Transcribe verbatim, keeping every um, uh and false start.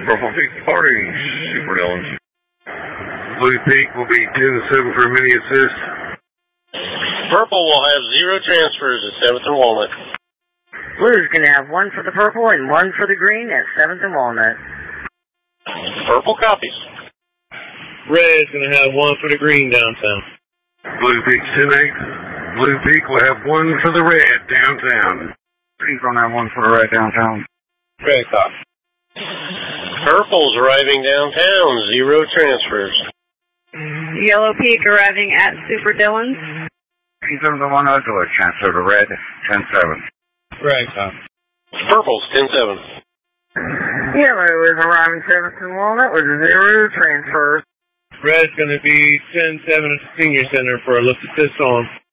Purple Peak Party, Super Dillons. Blue Peak will be ten to seven for a mini assist. Purple will have zero transfers at seventh and Walnut. Blue's going to have one for the purple and one for the green at seventh and Walnut. Purple copies. Red's going to have one for the green downtown. Blue Peak ten eight. Blue Peak will have one for the red downtown. Peak going to have one for the red downtown. Red cop. Purple's arriving downtown, zero transfers. Yellow Peak arriving at Super Dillons. Peak seven to one, I'll do a transfer to red, ten seven. Red cop. Purple's ten seven. Yellow is arriving seventh and Walnut with zero transfers. Red's going to be ten seven at the Senior Center for a look at this on.